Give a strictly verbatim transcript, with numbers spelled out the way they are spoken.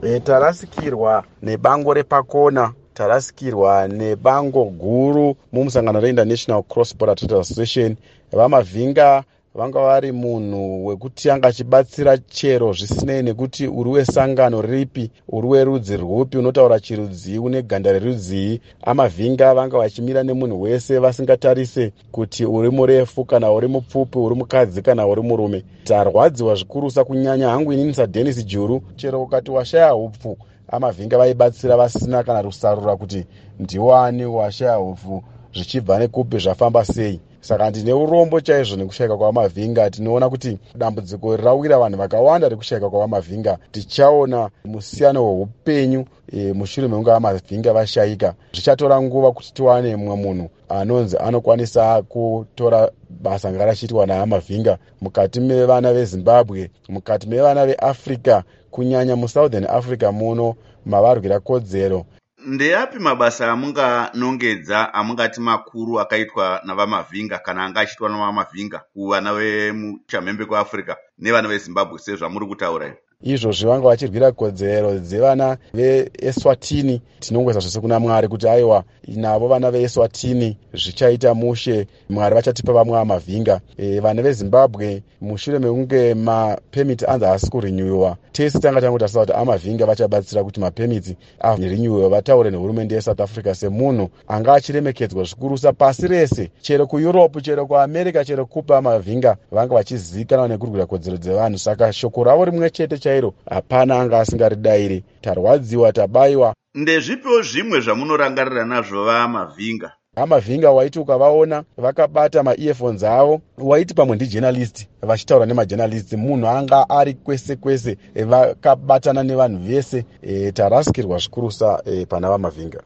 E, tarasikirwa nebango repakona, tarasikirwa nebango guru mumusangano reInternational Cross Border Trade Association. VaMavhinga vanga vari munhu wekuti anga achibatsira chero zvisinei nekuti uri wesangano ripi, uri werudzi rwupi, unotaura chirudzi, une ganda rerudzi. AMavhinga vanga vachimira nemunhu wese vasingatarise kuti uri murefu kana uri mupfupi, uri mukadzi kana uri murume. Tarwadziwa zvikurusa, kunyanya hangu inini saDennis Juru, chero ukati washaya upfu, AMavhinga vaibatsira vasina kana rusarura kuti ndiwani washaya upfu, zvichibva nekupi, zvafamba sei. Saka ndine urombo chaizvo nekushayika kwaMavhinga. Tinoona kuti dambudziko rawira vanhu vakawanda rekushayika kwaMavhinga. Tichaona musiyano weupenyu e, mushure mekunge vaMavhinga vashayika. Zvichatora nguva kuti tiwane mumwe munhu anonzi anokwanisa kutora basa ranga rachiitwa naMavhinga mukati mevana veZimbabwe, mukati mevana veAfrica, kunyanya muSouthern Africa muno mavarwira kodzero. Ndeyapi mabasa amunganongedza amungati makuru akaitwa navaMavhinga kana anga achiitwa navaMavhinga kuvana vemuchamhembe kweAfrica nevana veZimbabwe sezvamuri kutaura? Izvozvi vanga vachirwira kodzero dzevana veEswatini. Tinongweza zvose kuna Mwari kuti aiwa navo vana veEswatini zvichaita mushe, Mwari vachatipa vamwe vaMavhinga. E, vana veZimbabwe mushure mekunge mapemiti anzi haasi kurinyuwiwa, tese tanga tangotarisa kuti AMavhinga vachabatsira kuti mapemiti arinyuwiwa, vataure nehurumende yeSouth Africa semunhu anga achiremekedzwa zvikurusa pasi rese, chero kuEurope, chero kuAmerica, chero kupa AMavhinga vanga vachizivikanwa nekurwira kodzero dzevanhu. Saka shoko ravo rimwe chete chairo hapana anga asingaridairi. Tarwadziwa, tabayiwa. Ndezvipiwo zvimwe zvamunorangarira nazvo vaMavhinga? AMavhinga waiti ukavaona vakabata ma-earphones avo waiti pamwe ndijournalist vachitaura nemajournalist, munhu anga ari kwese kwese, vakabatana nevanhu vese. E, tarasikirwa zvikurusa e, pana vaMavhinga.